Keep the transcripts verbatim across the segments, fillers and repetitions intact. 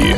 Новости.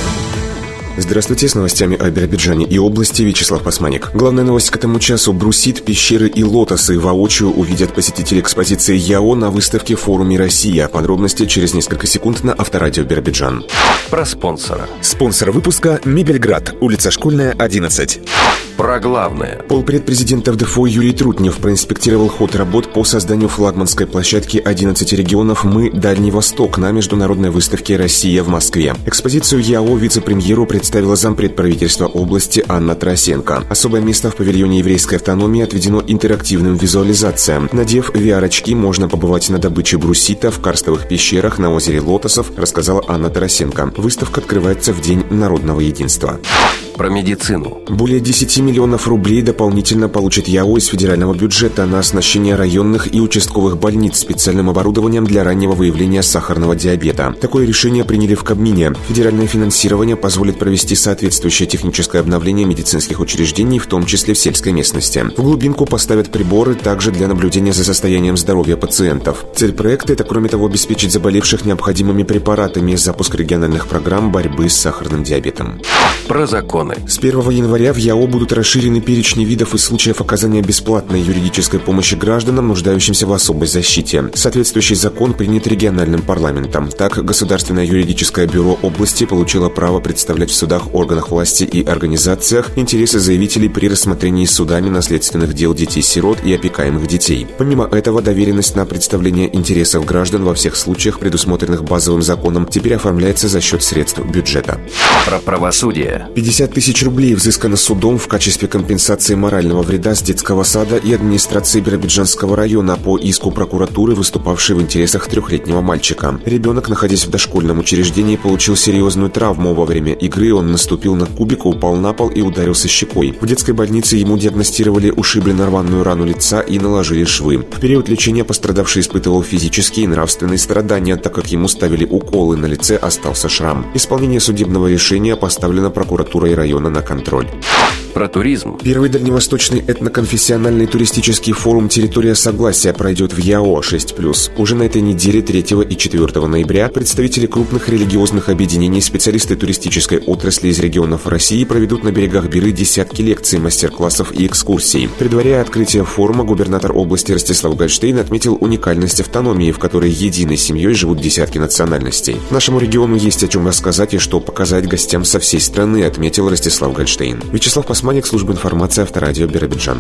Здравствуйте, с новостями о Биробиджане и области Вячеслав Пасманик. Главная новость к этому часу. Брусит, пещеры и лотосы воочию увидят посетители экспозиции ЯО на выставке в форуме «Россия». Подробности через несколько секунд на Авторадио Биробиджан. Про спонсора. Спонсор выпуска «Мебельград», улица Школьная, одиннадцать. Про главное. Полпред президента ВДФО Юрий Трутнев проинспектировал ход работ по созданию флагманской площадки одиннадцати регионов «Мы. Дальний Восток» на международной выставке «Россия» в Москве. Экспозицию ЯО вице-премьеру представила зампред правительства области Анна Тарасенко. Особое место в павильоне еврейской автономии отведено интерактивным визуализациям. Надев ви ар-очки, можно побывать на добыче брусита в карстовых пещерах на озере Лотосов, рассказала Анна Тарасенко. Выставка открывается в День народного единства. Про медицину. Более десяти миллионов рублей дополнительно получит ЯО из федерального бюджета на оснащение районных и участковых больниц специальным оборудованием для раннего выявления сахарного диабета. Такое решение приняли в Кабмине. Федеральное финансирование позволит провести соответствующее техническое обновление медицинских учреждений, в том числе в сельской местности. В глубинку поставят приборы также для наблюдения за состоянием здоровья пациентов. Цель проекта – это, кроме того, обеспечить заболевших необходимыми препаратами, запуск региональных программ борьбы с сахарным диабетом. Про законы. С первого января в ЯО будут расширены перечни видов и случаев оказания бесплатной юридической помощи гражданам, нуждающимся в особой защите. Соответствующий закон принят региональным парламентом. Так, Государственное юридическое бюро области получило право представлять в судах, органах власти и организациях интересы заявителей при рассмотрении судами наследственных дел детей-сирот и опекаемых детей. Помимо этого, доверенность на представление интересов граждан во всех случаях, предусмотренных базовым законом, теперь оформляется за счет средств бюджета. Про правосудие. пятьдесят тысяч рублей взыскано судом в качестве компенсации морального вреда с детского сада и администрации Биробиджанского района по иску прокуратуры, выступавшей в интересах трехлетнего мальчика. Ребенок, находясь в дошкольном учреждении, получил серьезную травму. Во время игры он наступил на кубик, упал на пол и ударился щекой. В детской больнице ему диагностировали ушибленно-рваную рану лица и наложили швы. В период лечения пострадавший испытывал физические и нравственные страдания, так как ему ставили уколы, на лице остался шрам. Исполнение судебного решения поставлено прокуратурой района на контроль. Про туризм. Первый дальневосточный этноконфессиональный туристический форум «Территория согласия» пройдет в ЯО шесть плюс. Уже на этой неделе, третьего и четвёртого ноября, представители крупных религиозных объединений, специалисты туристической отрасли из регионов России проведут на берегах Биры десятки лекций, мастер-классов и экскурсий. Предваряя открытие форума, губернатор области Ростислав Гольштейн отметил уникальность автономии, в которой единой семьей живут десятки национальностей. Нашему региону есть о чем рассказать и что показать гостям со всей страны, отметил Ростислав Гольштейн. Вячеслав Пасманик, служба информации Авторадио Биробиджан.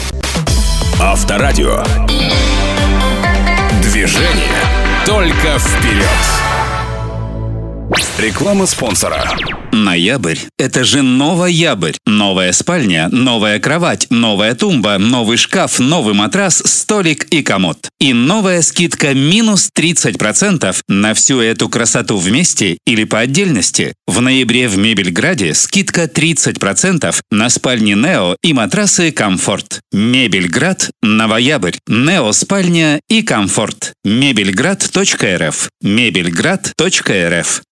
Авторадио. Движение только вперед. Реклама спонсора. Ноябрь – это же новоябрь. Новая спальня, новая кровать, новая тумба, новый шкаф, новый матрас, столик и комод. И новая скидка минус тридцать процентов на всю эту красоту вместе или по отдельности. В ноябре в Мебельграде скидка тридцать процентов на спальни Нео и матрасы Комфорт. Мебельград, новоябрь, Нео спальня и Комфорт. мебельград точка эр эф. мебельград точка эр эф.